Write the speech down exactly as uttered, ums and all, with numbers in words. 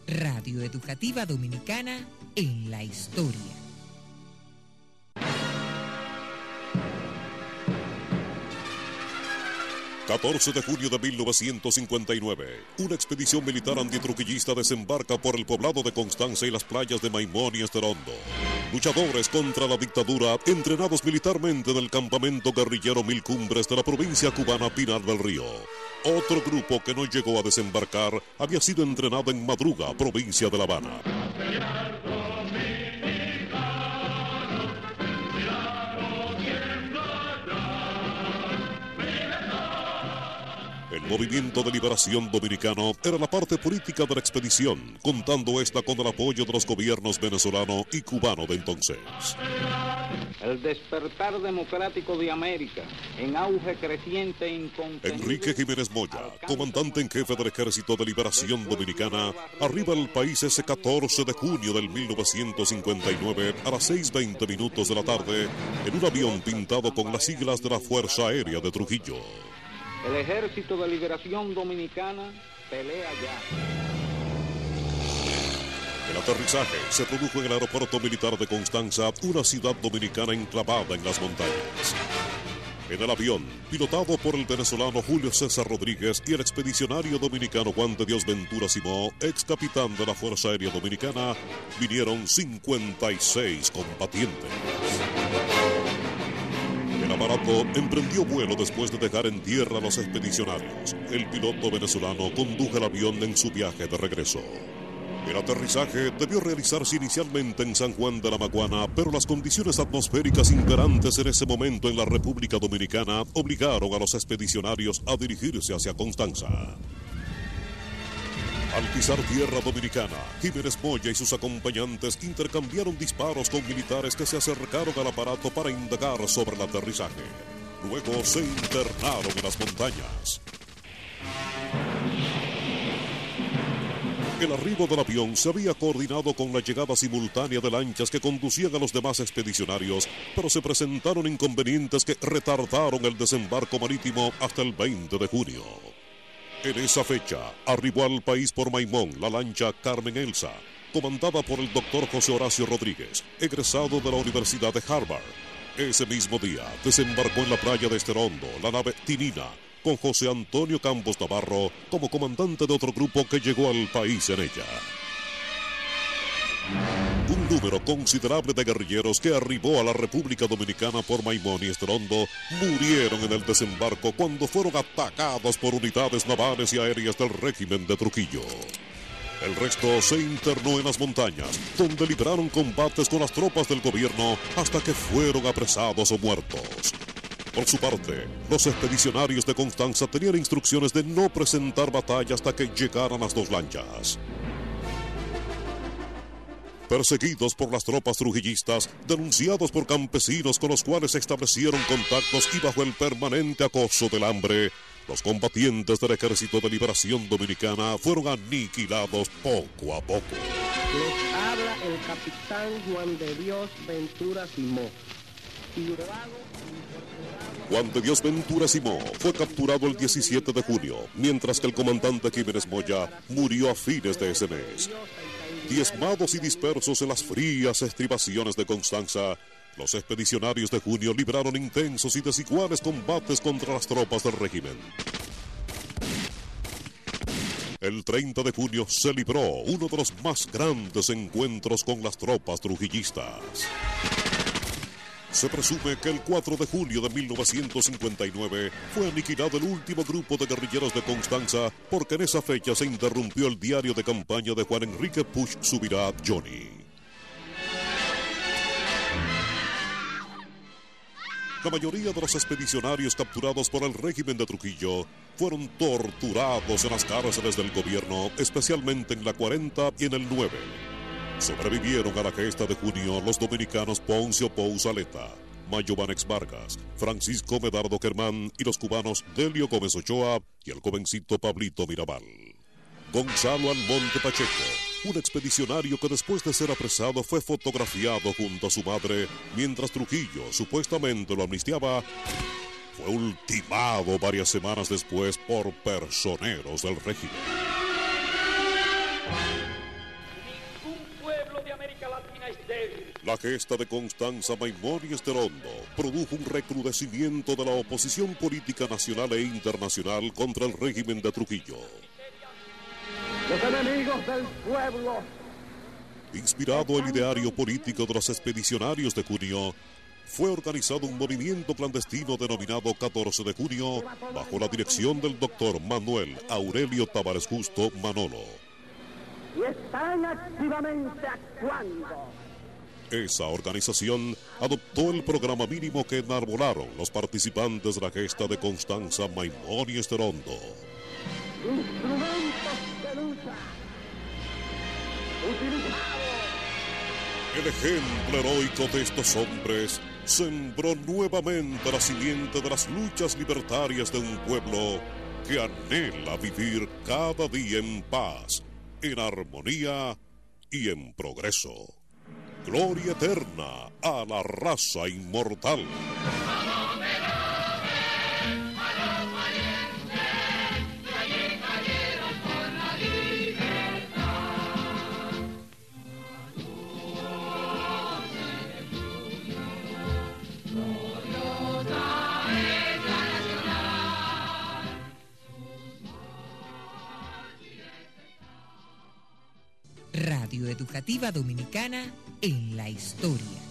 Radio Educativa Dominicana en la historia. catorce de junio de mil novecientos cincuenta y nueve, una expedición militar antitruquillista desembarca por el poblado de Constanza y las playas de Maimón y Esterondo. Luchadores contra la dictadura, entrenados militarmente en el campamento guerrillero Mil Cumbres de la provincia cubana Pinar del Río. Otro grupo que no llegó a desembarcar había sido entrenado en Madruga, provincia de La Habana. El Movimiento de Liberación Dominicano era la parte política de la expedición, contando esta con el apoyo de los gobiernos venezolano y cubano de entonces. El despertar democrático de América, en auge creciente e incontenible. Enrique Jiménez Moya, comandante en jefe del Ejército de Liberación Dominicana, arriba al país ese catorce de junio del mil novecientos cincuenta y nueve a las seis veinte minutos de la tarde en un avión pintado con las siglas de la Fuerza Aérea de Trujillo. El Ejército de Liberación Dominicana pelea ya. El aterrizaje se produjo en el aeropuerto militar de Constanza, una ciudad dominicana enclavada en las montañas. En el avión, pilotado por el venezolano Julio César Rodríguez y el expedicionario dominicano Juan de Dios Ventura Simó, ex capitán de la Fuerza Aérea Dominicana, vinieron cincuenta y seis combatientes. El aparato emprendió vuelo después de dejar en tierra a los expedicionarios. El piloto venezolano condujo el avión en su viaje de regreso. El aterrizaje debió realizarse inicialmente en San Juan de la Maguana, pero las condiciones atmosféricas imperantes en ese momento en la República Dominicana obligaron a los expedicionarios a dirigirse hacia Constanza. Al pisar tierra dominicana, Jiménez Moya y sus acompañantes intercambiaron disparos con militares que se acercaron al aparato para indagar sobre el aterrizaje. Luego se internaron en las montañas. El arribo del avión se había coordinado con la llegada simultánea de lanchas que conducían a los demás expedicionarios, pero se presentaron inconvenientes que retardaron el desembarco marítimo hasta el veinte de junio. En esa fecha, arribó al país por Maimón la lancha Carmen Elsa, comandada por el doctor José Horacio Rodríguez, egresado de la Universidad de Harvard. Ese mismo día, desembarcó en la playa de Esterondo la nave Tinina, con José Antonio Campos Navarro como comandante de otro grupo que llegó al país en ella. Un número considerable de guerrilleros que arribó a la República Dominicana por Maimón y Esterondo murieron en el desembarco cuando fueron atacados por unidades navales y aéreas del régimen de Trujillo. El resto se internó en las montañas, donde libraron combates con las tropas del gobierno hasta que fueron apresados o muertos. Por su parte, los expedicionarios de Constanza tenían instrucciones de no presentar batalla hasta que llegaran las dos lanchas. Perseguidos por las tropas trujillistas, denunciados por campesinos con los cuales se establecieron contactos y bajo el permanente acoso del hambre, los combatientes del Ejército de Liberación Dominicana fueron aniquilados poco a poco. Les habla el capitán Juan de Dios Ventura Simó. Juan de Dios Ventura Simó fue capturado el diecisiete de junio, mientras que el comandante Jiménez Moya murió a fines de ese mes. Diezmados y dispersos en las frías estribaciones de Constanza, los expedicionarios de junio libraron intensos y desiguales combates contra las tropas del régimen. El treinta de junio se libró uno de los más grandes encuentros con las tropas trujillistas. Se presume que el cuatro de julio de mil novecientos cincuenta y nueve fue aniquilado el último grupo de guerrilleros de Constanza porque en esa fecha se interrumpió el diario de campaña de Juan Enrique Puig Subirá Johnny. La mayoría de los expedicionarios capturados por el régimen de Trujillo fueron torturados en las cárceles del gobierno, especialmente en la cuarenta y en el nueve. Sobrevivieron a la gesta de junio los dominicanos Poncio Pousaleta, Mayo Vanex Vargas, Francisco Medardo Germán y los cubanos Delio Gómez Ochoa y el jovencito Pablito Mirabal. Gonzalo Almonte Pacheco, un expedicionario que después de ser apresado fue fotografiado junto a su madre mientras Trujillo supuestamente lo amnistiaba, fue ultimado varias semanas después por personeros del régimen. La gesta de Constanza Maimóniz de Rondo produjo un recrudecimiento de la oposición política nacional e internacional contra el régimen de Trujillo. Los enemigos del pueblo. Inspirado el ideario político de los expedicionarios de junio, fue organizado un movimiento clandestino denominado catorce de junio bajo la dirección del doctor Manuel Aurelio Tavares Justo Manolo. Y están activamente actuando. Esa organización adoptó el programa mínimo que enarbolaron los participantes de la gesta de Constanza Maimóniz de Rondo. Instrumentos de lucha utilizados. El ejemplo heroico de estos hombres sembró nuevamente la simiente de las luchas libertarias de un pueblo que anhela vivir cada día en paz, en armonía y en progreso. Gloria eterna a la raza inmortal. Radio Educativa Dominicana en la historia.